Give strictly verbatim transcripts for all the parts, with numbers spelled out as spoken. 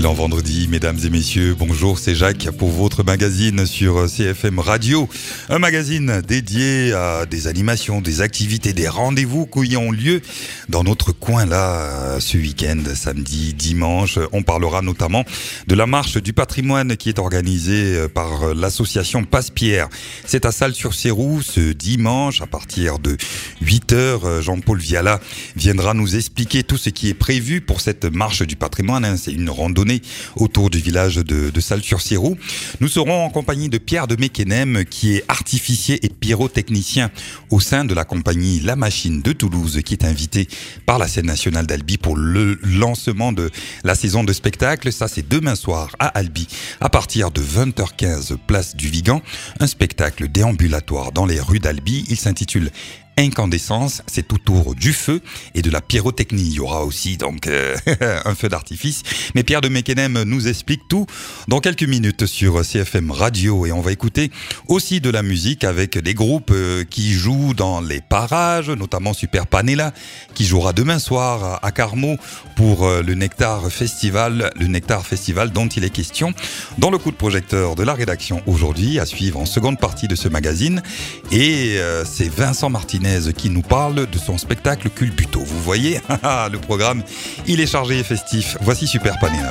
Excellent vendredi, mesdames et messieurs. Bonjour, c'est Jacques pour votre magazine sur C F M Radio. Un magazine dédié à des animations, des activités, des rendez-vous qui ont lieu dans notre coin là ce week-end, samedi, dimanche. On parlera notamment de la marche du patrimoine qui est organisée par l'association Passe-Pierre. C'est à Salles-sur-Céroux ce dimanche à partir de huit heures. Jean-Paul Viala viendra nous expliquer tout ce qui est prévu pour cette marche du patrimoine. C'est une randonnée autour du village de, de Salles-sur-Céroux. Nous serons en compagnie de Pierre de Mecquenem, qui est artificier et pyrotechnicien au sein de la compagnie La Machine de Toulouse, qui est invité par la scène nationale d'Albi pour le lancement de la saison de spectacle. Ça, c'est demain soir à Albi, à partir de vingt heures quinze, place du Vigan. Un spectacle déambulatoire dans les rues d'Albi. Il s'intitule Incandescence, c'est autour du feu et de la pyrotechnie. Il y aura aussi donc euh, un feu d'artifice. Mais Pierre de Mecquenem nous explique tout dans quelques minutes sur C F M Radio. Et on va écouter aussi de la musique avec des groupes euh, qui jouent dans les parages, notamment Super Panela, qui jouera demain soir à Carmaux pour euh, le Nectar Festival, le Nectar Festival dont il est question dans le coup de projecteur de la rédaction aujourd'hui, à suivre en seconde partie de ce magazine. Et euh, c'est Vincent Martinez qui nous parle de son spectacle Culbuto. Vous voyez, le programme, il est chargé et festif. Voici Super Panela.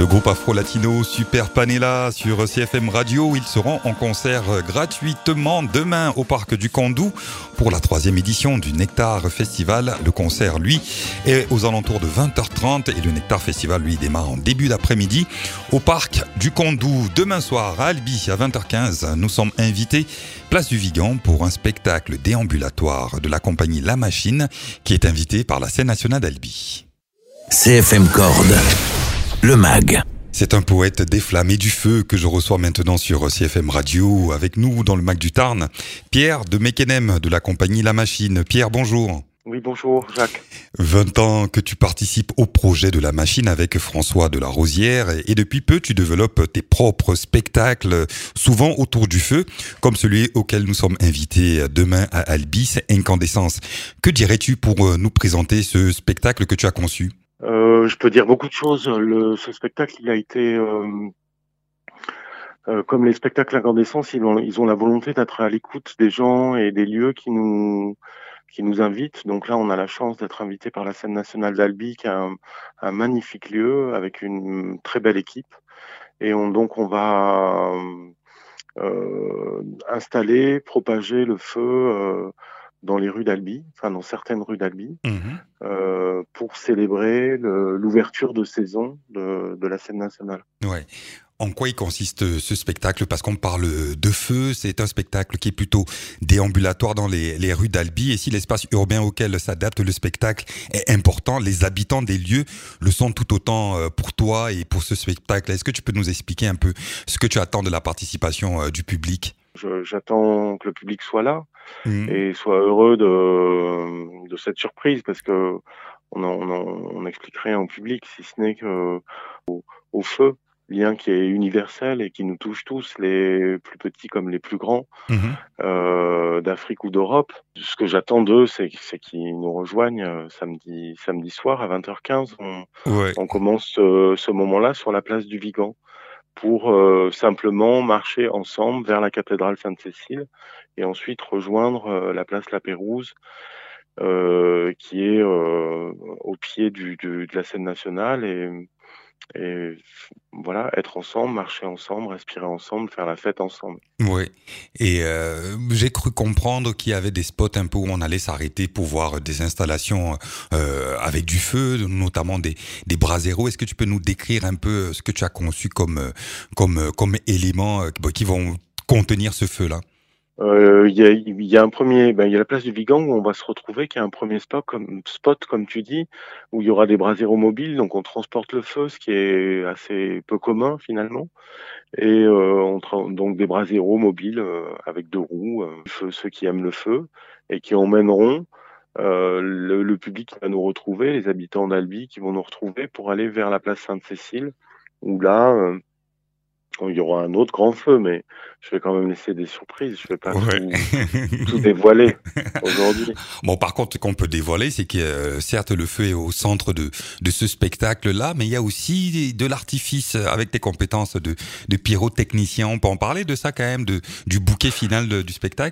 Le groupe afro-latino Super Panela sur C F M Radio. Ils seront en concert gratuitement demain au Parc du Kandou pour la troisième édition du Nectar Festival. Le concert, lui, est aux alentours de vingt heures trente et le Nectar Festival, lui, démarre en début d'après-midi au Parc du Kandou. Demain soir à Albi à vingt heures quinze, nous sommes invités place du Vigan pour un spectacle déambulatoire de la compagnie La Machine qui est invité par la scène nationale d'Albi. C F M Corde, le mag. C'est un poète des flammes et du feu que je reçois maintenant sur C F M Radio. Avec nous dans le mag du Tarn, Pierre de Meckenem de la compagnie La Machine. Pierre, bonjour. Oui, bonjour Jacques. vingt ans que tu participes au projet de La Machine avec François de la Rosière et depuis peu tu développes tes propres spectacles, souvent autour du feu, comme celui auquel nous sommes invités demain à Albi, c'est Incandescence. Que dirais-tu pour nous présenter ce spectacle que tu as conçu ? Euh, je peux dire beaucoup de choses. Le, ce spectacle, il a été, euh, euh, comme les spectacles Incandescence, ils ont, ils ont la volonté d'être à l'écoute des gens et des lieux qui nous, qui nous invitent. Donc là, on a la chance d'être invité par la scène nationale d'Albi, qui a un, un magnifique lieu avec une très belle équipe. Et on, donc, on va euh, installer, propager le feu euh, dans les rues d'Albi, enfin dans certaines rues d'Albi, mmh. euh, pour célébrer le, l'ouverture de saison de, de la scène nationale. Ouais. En quoi il consiste ce spectacle ? Parce qu'on parle de feu, c'est un spectacle qui est plutôt déambulatoire dans les, les rues d'Albi. Et si l'espace urbain auquel s'adapte le spectacle est important, les habitants des lieux le sont tout autant pour toi et pour ce spectacle. Est-ce que tu peux nous expliquer un peu ce que tu attends de la participation du public ? Je, j'attends que le public soit là mmh. et soit heureux de, de cette surprise, parce que on, en, on, en, on explique rien au public, si ce n'est que au, au feu, lien qui est universel et qui nous touche tous, les plus petits comme les plus grands, mmh. euh, d'Afrique ou d'Europe. Ce que j'attends d'eux, c'est, c'est qu'ils nous rejoignent samedi, samedi soir à vingt heures quinze. On, ouais. on commence ce, ce moment-là sur la place du Vigan, pour euh, simplement marcher ensemble vers la cathédrale Sainte-Cécile et ensuite rejoindre euh, la place La Pérouse, euh, qui est euh, au pied du, du, de la scène nationale, et, et voilà, être ensemble, marcher ensemble, respirer ensemble, faire la fête ensemble. Oui, et euh, j'ai cru comprendre qu'il y avait des spots un peu où on allait s'arrêter pour voir des installations euh, avec du feu, notamment des, des braseros. Est-ce que tu peux nous décrire un peu ce que tu as conçu comme, comme, comme éléments qui vont contenir ce feu-là ? Il euh, y, a, y a un premier, ben, il y a la place du Vigan où on va se retrouver, qui est un premier spot, comme spot, comme tu dis, où il y aura des braseros mobiles, donc on transporte le feu, ce qui est assez peu commun finalement, et euh, on tra- donc des braseros mobiles euh, avec deux roues, euh, feu, ceux qui aiment le feu et qui emmèneront euh, le, le public qui va nous retrouver, les habitants d'Albi qui vont nous retrouver pour aller vers la place Sainte-Cécile, où là euh, il y aura un autre grand feu, mais je vais quand même laisser des surprises. Je ne vais pas ouais. tout, tout dévoiler aujourd'hui. Bon, par contre, ce qu'on peut dévoiler, c'est que euh, certes, le feu est au centre de, de ce spectacle-là, mais il y a aussi de l'artifice avec tes compétences de, de pyrotechnicien. On peut en parler de ça quand même, de, du bouquet final de, du spectacle ?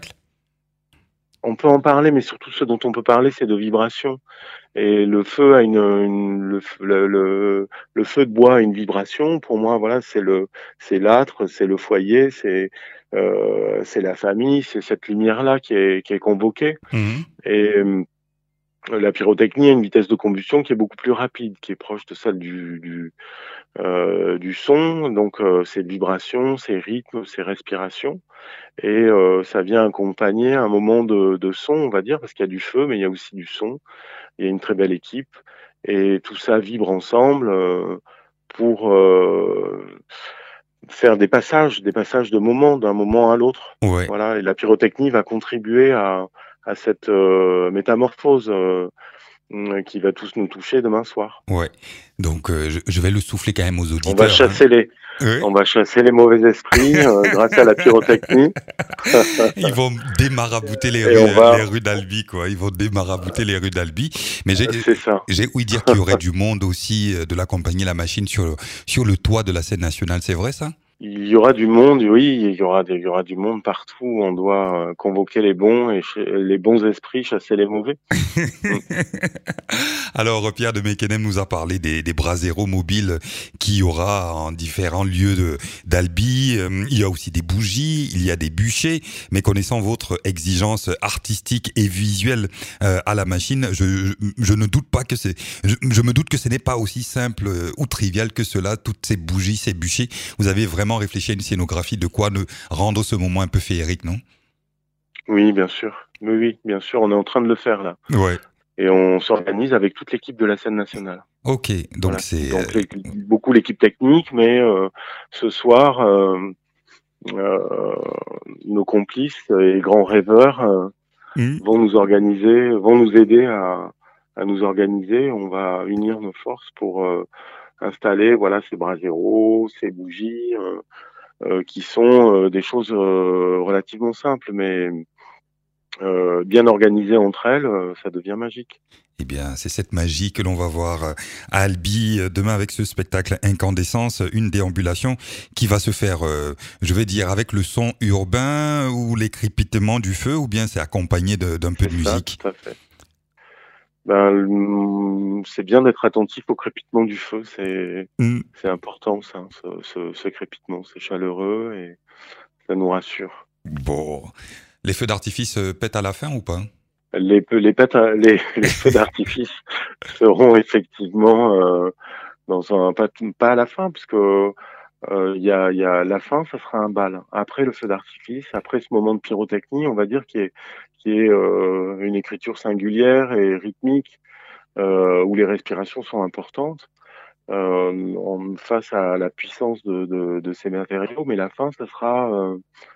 On peut en parler, mais surtout ce dont on peut parler, c'est de vibration. Et le feu a une, une le, le, le, le feu de bois a une vibration. Pour moi, voilà, c'est le, c'est l'âtre, c'est le foyer, c'est, euh, c'est la famille, c'est cette lumière-là qui est, qui est convoquée. Mmh. Et euh, la pyrotechnie a une vitesse de combustion qui est beaucoup plus rapide, qui est proche de celle du, du, euh, du son. Donc, euh, c'est vibration, c'est rythme, c'est respiration. Et euh, ça vient accompagner un moment de, de son, on va dire, parce qu'il y a du feu, mais il y a aussi du son. Il y a une très belle équipe. Et tout ça vibre ensemble euh, pour euh, faire des passages, des passages de moments, d'un moment à l'autre. Ouais. Voilà. Et la pyrotechnie va contribuer à, à cette euh, métamorphose euh, qui va tous nous toucher demain soir. Ouais. Donc euh, je, je vais le souffler quand même aux auditeurs. On va chasser hein. les, oui. on va chasser les mauvais esprits euh, grâce à la pyrotechnie. Ils vont démarabouter les rues, va... les rues d'Albi, quoi. Ils vont démarabouter les rues d'Albi. Mais j'ai, C'est ça. j'ai ouï dire qu'il y aurait du monde aussi de la compagnie La Machine sur le, sur le toit de la scène nationale. C'est vrai ça ? Il y aura du monde, oui, il y aura, des, il y aura du monde partout. On doit convoquer les bons et ch- les bons esprits, chasser les mauvais. Alors, Pierre de Mecquenem nous a parlé des, des braseros mobiles qu'il y aura en différents lieux de, d'Albi. Euh, Il y a aussi des bougies, il y a des bûchers. Mais connaissant votre exigence artistique et visuelle euh, à la machine, je, je, je ne doute pas que c'est, je, je me doute que ce n'est pas aussi simple euh, ou trivial que cela. Toutes ces bougies, ces bûchers, vous avez vraiment réfléchi à une scénographie de quoi ne rendre ce moment un peu féerique, non? Oui, bien sûr. Oui, oui, bien sûr. On est en train de le faire là. Ouais. Et on s'organise avec toute l'équipe de la scène nationale. Ok, donc Voilà. c'est... Donc les- beaucoup l'équipe technique, mais euh, ce soir, euh, euh, nos complices et grands rêveurs euh, Hmm. vont nous organiser, vont nous aider à, à nous organiser. On va unir nos forces pour euh, installer, voilà, ces braseros, ces bougies, euh, euh, qui sont euh, des choses euh, relativement simples, mais euh, bien organisées entre elles, euh, ça devient magique. Eh bien, c'est cette magie que l'on va voir euh, à Albi euh, demain avec ce spectacle Incandescence, une déambulation qui va se faire, euh, je vais dire, avec le son urbain ou les crépitements du feu, ou bien c'est accompagné de- d'un peu de C'est ça, musique. tout à fait. Ben, le- c'est bien d'être attentif au crépitement du feu, c'est Hmm. c'est important ça, ce, ce, ce crépitement, c'est chaleureux et ça nous rassure. Bon, les feux d'artifice euh, pètent à la fin ou pas? Les, peu- les, pètes à- les, les feux d'artifice seront effectivement euh, dans un pas, tout- pas à la fin, parce que euh, il y a, il y a la fin, ça sera un bal. Après le feu d'artifice, après ce moment de pyrotechnie, on va dire qui est qui est euh, une écriture singulière et rythmique, euh, où les respirations sont importantes euh, en, face à la puissance de, de, de ces matériaux. Mais la fin, ça sera euh,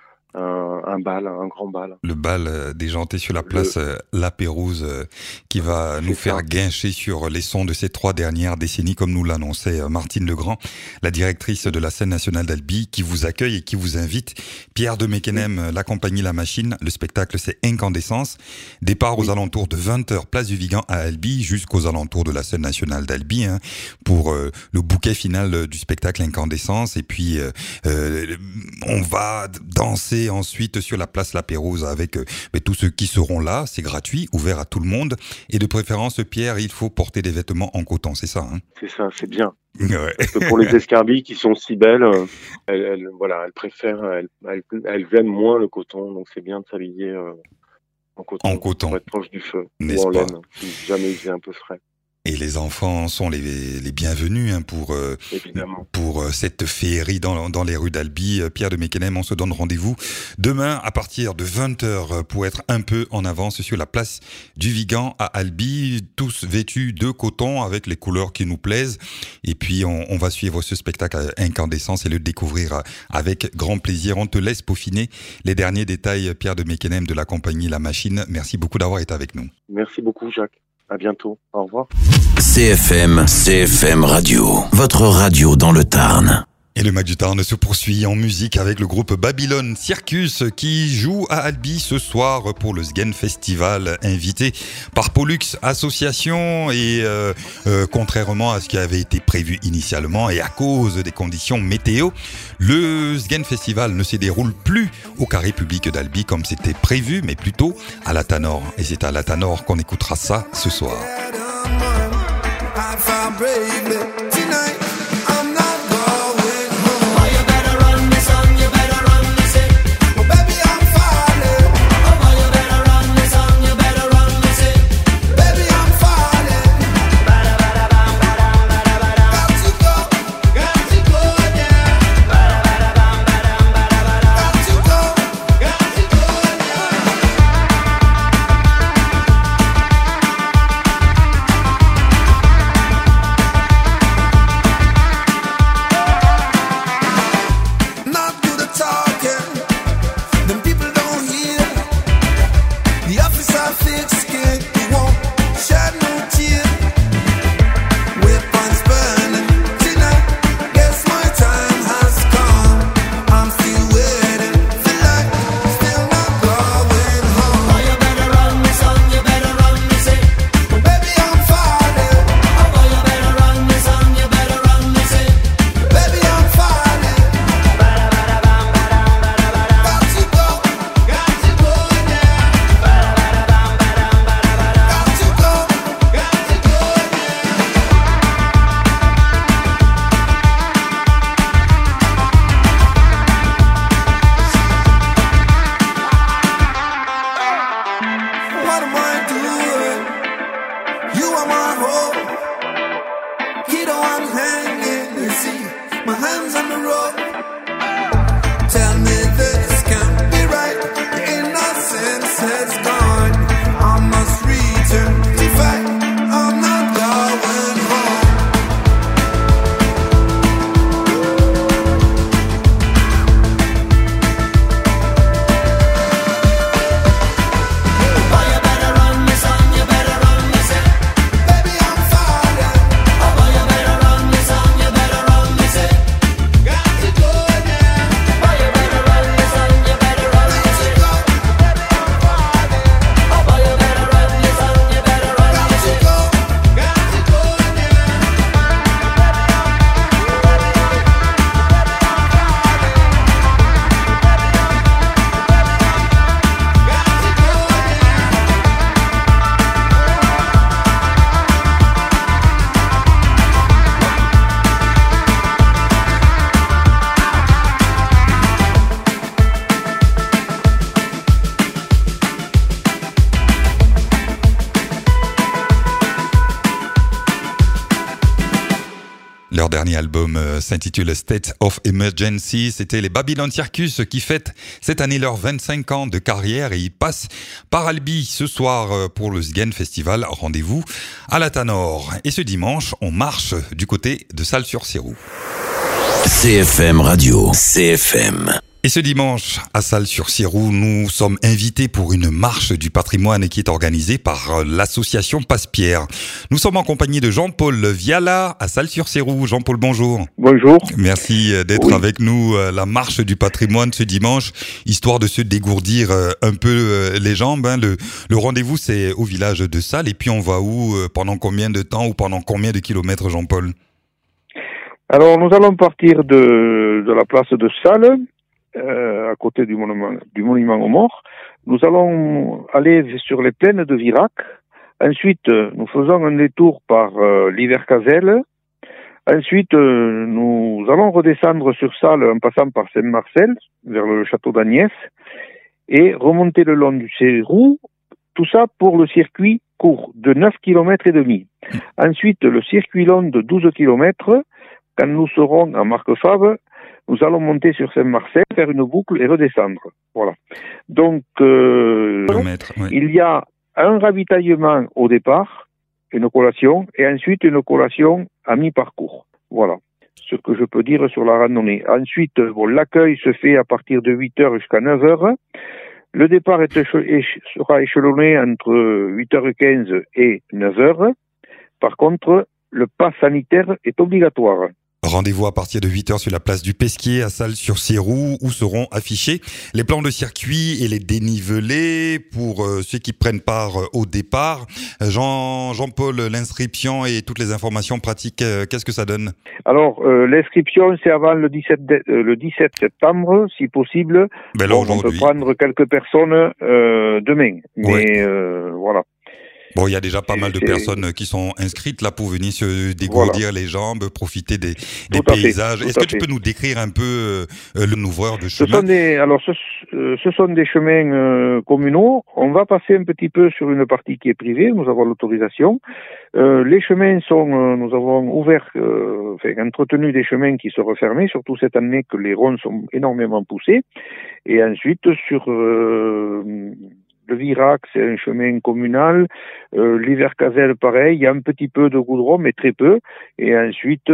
un, un bal, un grand bal. Le bal euh, déjanté sur la Le- place euh, La Pérouse euh, qui va nous C'est faire ça. guincher sur les sons de ces trois dernières décennies, comme nous l'annonçait euh, Martine Legrand, la directrice de la scène nationale d'Albi, qui vous accueille et qui vous invite. Pierre de Mecquenem, euh, la compagnie La Machine, le spectacle c'est Incandescence. Départ aux Oui. alentours de vingt heures, place du Vigan à Albi, jusqu'aux alentours de la scène nationale d'Albi, hein, pour euh, le bouquet final euh, du spectacle Incandescence. Et puis, euh, euh, on va danser ensuite sur la place La Pérouse avec euh, mais tous ceux qui seront là. C'est gratuit, ouvert à tout le monde. Et de préférence, Pierre, il faut porter des vêtements en coton, c'est ça, hein? C'est ça, c'est bien. Ouais. Parce que pour les escarbilles qui sont si belles, euh, elles, elles- voilà, elles préfèrent, elles, elles, elles aiment moins le coton, donc c'est bien de s'habiller euh, en coton, En coton. pour être proche du feu, N'est-ce ou en pas? laine, si jamais il faisait un peu frais, Et les enfants sont les, les bienvenus hein, pour euh, évidemment. pour euh, cette féerie dans, dans les rues d'Albi. Euh, Pierre de Mecquenem, on se donne rendez-vous demain à partir de vingt heures pour être un peu en avance sur la place du Vigan à Albi, tous vêtus de coton avec les couleurs qui nous plaisent. Et puis on, on va suivre ce spectacle Incandescence et le découvrir avec grand plaisir. On te laisse peaufiner les derniers détails, Pierre de Mecquenem de la compagnie La Machine. Merci beaucoup d'avoir été avec nous. Merci beaucoup, Jacques. À bientôt. Au revoir. C F M, C F M Radio, votre radio dans le Tarn. Et le Mag du Tarn se poursuit en musique avec le groupe Babylone Circus qui joue à Albi ce soir pour le Sgen Festival, invité par Pollux Association et euh, euh, contrairement à ce qui avait été prévu initialement et à cause des conditions météo, le Sgen Festival ne se déroule plus au carré public d'Albi comme c'était prévu, mais plutôt à la Tanor. Et c'est à la Tanor qu'on écoutera ça ce soir. Leur dernier album euh, s'intitule State of Emergency. C'était les Babylon Circus qui fêtent cette année leurs vingt-cinq ans de carrière et ils passent par Albi ce soir euh, pour le Sgen Festival. Rendez-vous à la Tanor. Et ce dimanche, on marche du côté de Salles-sur-Céroux. C F M Radio, C F M. Et ce dimanche, à Salles-sur-Céroux, nous sommes invités pour une marche du patrimoine qui est organisée par l'association Passe-Pierre. Nous sommes en compagnie de Jean-Paul Viala à Salles-sur-Céroux. Jean-Paul, bonjour. Bonjour. Merci d'être Oui. avec nous. La marche du patrimoine ce dimanche, histoire de se dégourdir un peu les jambes. Le, le rendez-vous, c'est au village de Salles. Et puis on va où, pendant combien de temps ou pendant combien de kilomètres, Jean-Paul? Alors, nous allons partir de, de la place de Salles, Euh, à côté du monument, du monument aux morts. Nous allons aller sur les plaines de Virac. Ensuite, nous faisons un détour par euh, l'Ivercazelle. Ensuite, euh, nous allons redescendre sur Salles en passant par Saint-Marcel, vers le château d'Agnès, et remonter le long du Céroux. Tout ça pour le circuit court de neuf kilomètres et demi. Ensuite, le circuit long de douze kilomètres. Quand nous serons à Marquefave, nous allons monter sur Saint-Marcel, faire une boucle et redescendre. Voilà. Donc, euh, oui. il y a un ravitaillement au départ, une collation, et ensuite une collation à mi-parcours. Voilà ce que je peux dire sur la randonnée. Ensuite, bon, l'accueil se fait à partir de huit heures jusqu'à neuf heures. Le départ est éche- éche- sera échelonné entre huit heures quinze et neuf heures. Par contre, le pass sanitaire est obligatoire. Rendez-vous à partir de huit heures sur la place du Pesquier à Salles-sur-Céroux où seront affichés les plans de circuit et les dénivelés pour euh, ceux qui prennent part euh, au départ. Jean, Jean-Paul, l'inscription et toutes les informations pratiques, euh, qu'est-ce que ça donne? Alors, euh, l'inscription, c'est avant le dix-sept, de- euh, le dix-sept septembre, si possible. Ben là, Bon, on peut aujourd'hui. prendre quelques personnes euh, demain. Mais Ouais. euh, voilà. Bon, il y a déjà pas mal de c'est- personnes qui sont inscrites là pour venir se dégourdir les jambes, profiter des, des Tout à fait, paysages. tout Est-ce à que tu fait. peux nous décrire un peu euh, le nouvreur de Ce chemin? sont des, alors ce, euh, ce sont des chemins euh, communaux. On va passer un petit peu sur une partie qui est privée. Nous avons l'autorisation. Euh, les chemins sont, euh, nous avons ouvert, euh, enfin entretenu des chemins qui se refermaient, surtout cette année que les ronds sont énormément poussés. Et ensuite sur euh, le Virac, c'est un chemin communal. Euh, L'Ivercazelle, pareil. Il y a un petit peu de goudron, mais très peu. Et ensuite,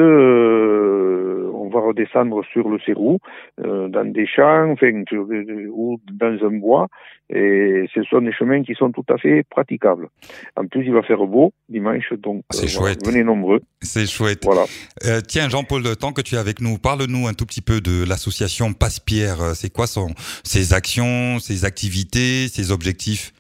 euh, on va redescendre sur le Céroux, euh, dans des champs, enfin, sur des- ou dans un bois. Et ce sont des chemins qui sont tout à fait praticables. En plus, il va faire beau dimanche, donc C'est euh, voilà, chouette. venez nombreux. C'est chouette. Voilà. Euh, tiens, Jean-Paul, tant que tu es avec nous, parle-nous un tout petit peu de l'association Passe-Pierre. Euh, C'est quoi son, ses actions, ses activités, ses objectifs?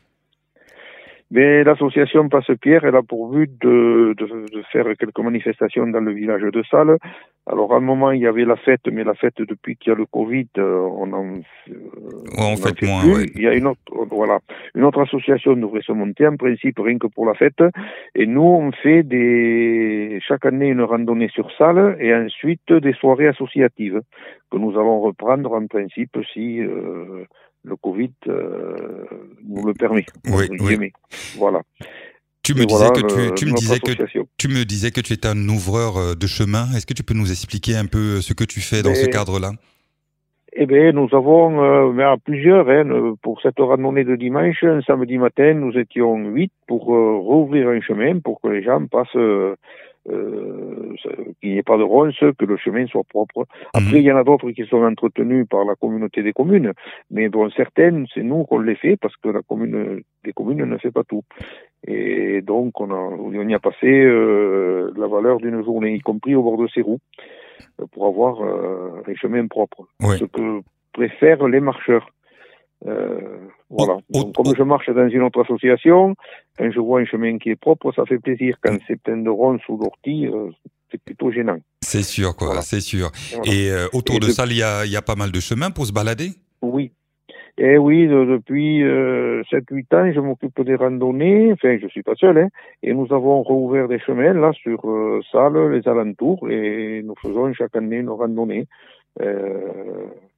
Mais l'association Passe-Pierre, elle a pour but de, de, de faire quelques manifestations dans le village de Salles. Alors, à un moment, il y avait la fête, mais la fête, depuis qu'il y a le Covid, euh, on en, euh, Ouais, en on en fait, fait moins, plus. ouais. Il y a une autre, voilà, une autre association devrait se monter, en principe, rien que pour la fête. Et nous, on fait des, chaque année, une randonnée sur Salles et ensuite des soirées associatives que nous allons reprendre, en principe, si, euh, le Covid euh, nous le permet. Oui, entre oui. guillemets. Voilà. Tu me Et disais voilà, que tu, le- tu me notre disais que association. tu me disais que tu étais un ouvreur euh, de chemin. Est-ce que tu peux nous expliquer un peu ce que tu fais dans ce Mais- cadre-là? Eh bien, nous avons euh, ben, plusieurs, hein, euh, pour cette randonnée de dimanche, un samedi matin, nous étions huit pour euh, rouvrir un chemin, pour que les gens passent, euh, euh, qu'il n'y ait pas de ronces, que le chemin soit propre. Après, Mhm. il y en a d'autres qui sont entretenus par la communauté des communes, mais bon, certaines, c'est nous qu'on les fait, parce que la commune des communes ne fait pas tout. Et donc, on, a, on y a passé euh, la valeur d'une journée, y compris au bord de Céroux, euh, pour avoir euh, un chemin propre. Oui. Ce que préfèrent les marcheurs. Euh, voilà. Oh, oh, Donc, comme oh. je marche dans une autre association, quand je vois un chemin qui est propre, ça fait plaisir. Quand c'est plein de ronces ou d'orties, euh, c'est plutôt gênant. C'est sûr, quoi, Voilà. c'est sûr. Voilà. Et euh, autour Et de de- ça, il y a, il y a pas mal de chemins pour se balader? Oui. Et oui, de- depuis euh, sept huit ans, je m'occupe des randonnées. Enfin, je suis pas seul, hein. Et nous avons rouvert des chemins, là, sur euh, Salles, les alentours, et nous faisons chaque année nos randonnées. Euh,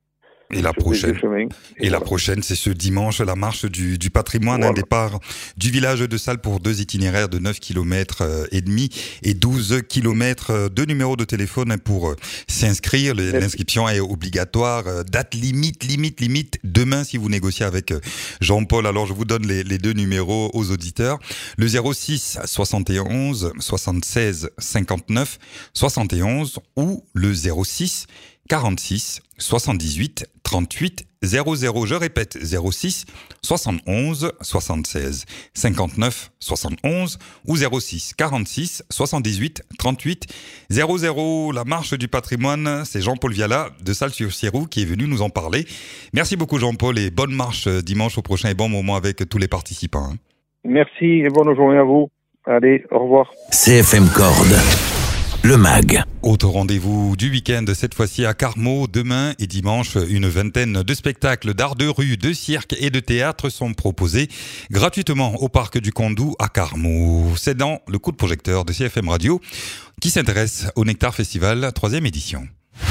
Et la prochaine, et, et voilà. la prochaine, c'est ce dimanche, la marche du, du patrimoine, voilà. Un départ du village de Salles pour deux itinéraires de neuf kilomètres et demi et douze kilomètres. Deux numéros de téléphone pour s'inscrire. L'inscription est obligatoire. Date limite, limite, limite. Demain, si vous négociez avec Jean-Paul, alors je vous donne les, les deux numéros aux auditeurs. Le zéro six soixante et onze soixante-seize cinquante-neuf soixante et onze ou le zéro six quarante-six soixante-dix-huit trente-huit zéro zéro. Je répète, zéro six soixante-onze soixante-seize cinquante-neuf soixante-onze ou zéro six quarante-six soixante-dix-huit trente-huit zéro zéro. La marche du patrimoine, c'est Jean-Paul Viala de Salles-sur-Sierou qui est venu nous en parler. Merci beaucoup Jean-Paul et bonne marche dimanche au prochain et bon moment avec tous les participants. Merci et bonne journée à vous. Allez, au revoir. C F M Corde. Le Mag. Autre rendez-vous du week-end, cette fois-ci à Carmaux. Demain et dimanche, une vingtaine de spectacles d'art de rue, de cirque et de théâtre sont proposés gratuitement au Parc du Condou à Carmaux. C'est dans le coup de projecteur de C F M Radio qui s'intéresse au Nectar Festival, troisième édition.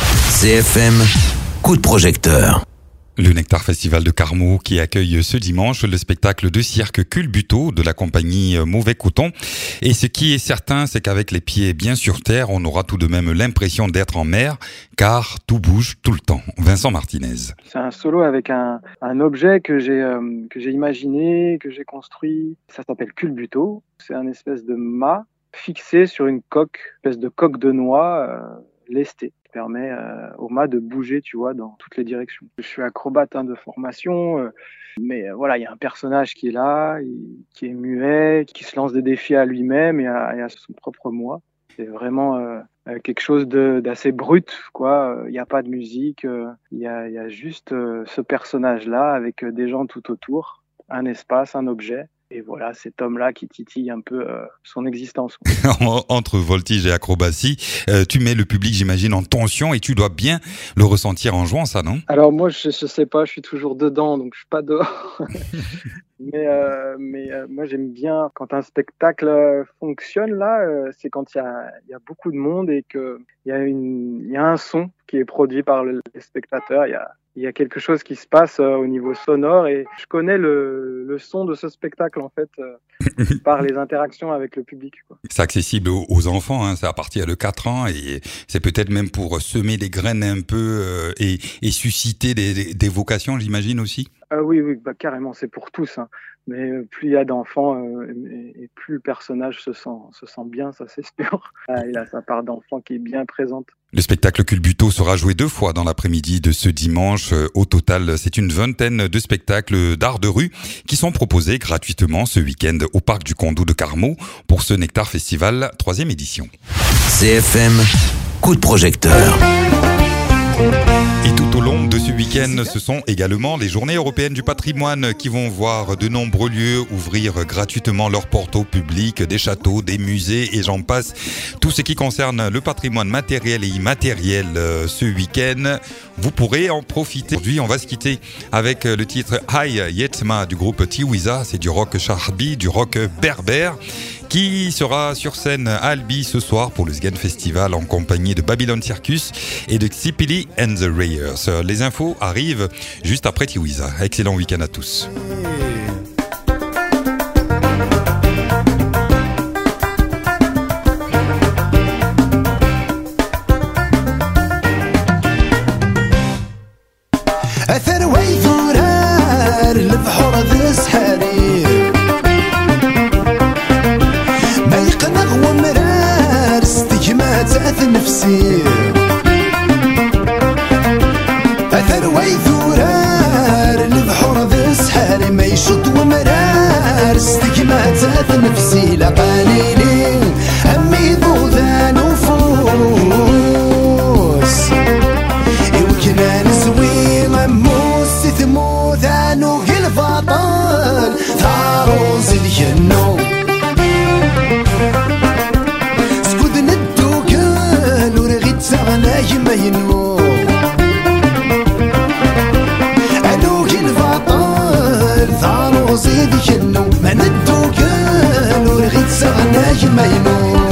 C F M, coup de projecteur. Le Nectar Festival de Carmaux qui accueille ce dimanche le spectacle de cirque Culbuto de la compagnie Mauvais Coton. Et ce qui est certain, c'est qu'avec les pieds bien sur terre, on aura tout de même l'impression d'être en mer, car tout bouge tout le temps. Vincent Martinez. C'est un solo avec un, un objet que j'ai, euh, que j'ai imaginé, que j'ai construit. Ça s'appelle Culbuto. C'est un espèce de mât fixé sur une coque, une espèce de coque de noix euh, lestée. Permet euh, au mât de bouger, tu vois, dans toutes les directions. Je suis acrobate hein, de formation, euh, mais euh, voilà, il y a un personnage qui est là, il, qui est muet, qui se lance des défis à lui-même et à, et à son propre moi. C'est vraiment euh, quelque chose de, d'assez brut, quoi. Il n'y a pas de musique, il euh, y, a, y a juste euh, ce personnage-là avec des gens tout autour, un espace, un objet. Et voilà, cet homme-là qui titille un peu euh, son existence. Entre voltige et acrobatie, euh, tu mets le public, j'imagine, en tension et tu dois bien le ressentir en jouant, ça, non ? Alors moi, je, je sais pas, je suis toujours dedans, donc je suis pas dehors. mais euh, mais euh, moi, j'aime bien quand un spectacle euh, fonctionne là, euh, c'est quand il y a il y a beaucoup de monde et que il y a une il y a un son qui est produit par le, les spectateurs. Il y a Il y a quelque chose qui se passe euh, au niveau sonore et je connais le, le son de ce spectacle en fait euh, par les interactions avec le public, quoi. C'est accessible aux, aux enfants, hein, c'est à partir de quatre ans et c'est peut-être même pour semer les graines un peu euh, et, et susciter des, des, des vocations, j'imagine aussi. Euh, oui, oui, bah, carrément, c'est pour tous. Hein. Mais plus il y a d'enfants euh, et, et plus le personnage se sent, se sent bien, ça c'est sûr. Ah, il a sa part d'enfant qui est bien présente. Le spectacle Culbuto sera joué deux fois dans l'après-midi de ce dimanche. Au total, c'est une vingtaine de spectacles d'art de rue qui sont proposés gratuitement ce week-end au Parc du Condou de Carmaux pour ce Nectar Festival, troisième édition. C F M, coup de projecteur. Et tout au long de ce week-end, ce sont également les Journées européennes du patrimoine qui vont voir de nombreux lieux ouvrir gratuitement leurs portes au public, des châteaux, des musées et j'en passe. Tout ce qui concerne le patrimoine matériel et immatériel ce week-end, vous pourrez en profiter. Aujourd'hui, on va se quitter avec le titre Hay Yetma du groupe Tiwiza. C'est du rock charbi, du rock berbère, qui sera sur scène à Albi ce soir pour le Sgan Festival en compagnie de Babylon Circus et de Xipili and the Rayers. Les infos arrivent juste après Tiwiza. Excellent week-end à tous. نفسي أثر ويثورار البحور ذي سحاري ما يشط ومرار استكمات ذات نفسي لقليلي أمي ذوذان وفوس يمكن نسوي غموس ثموذان وقل فاطل ثاروز الجنو ما ينو أنو كل فاطر ثارو زيد ينو ما ندو كانو رغيت سغناج ما ينو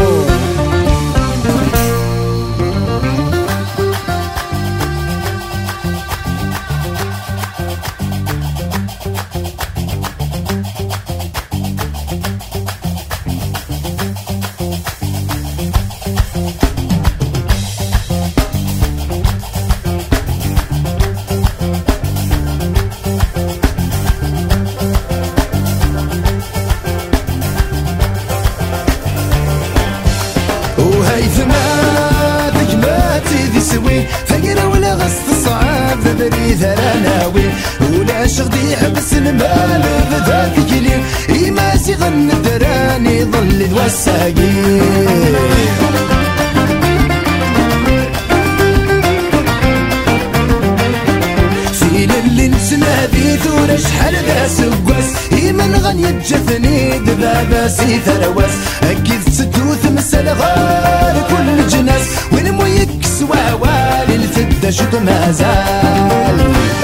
يثما ذكماتي ذي سوي فقر ولا غصت صعب بريد راناوي ولا شغدي حبس المال بذاك كلي إما سيغن الدراني ظل الوساقي نادي ثور شحال ذا سواس إيمن غني الجفني دبابا سي ثروس أكيد تسدو ثمسل غار كل جناس وين مو يكس وعوالي الفدة شط مازال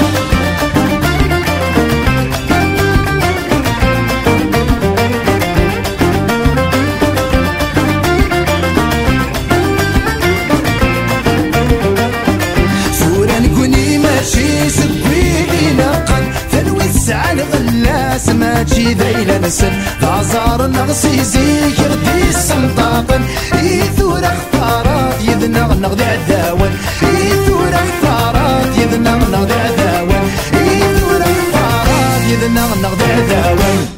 ماشي ذيلا نسن غازار نغسي زيك غدي السنطاقن إيثور اختارات يذنغ نغدي عداون إيثور اختارات يذنغ نغدي عداون إيثور اختارات يذنغ نغدي عداون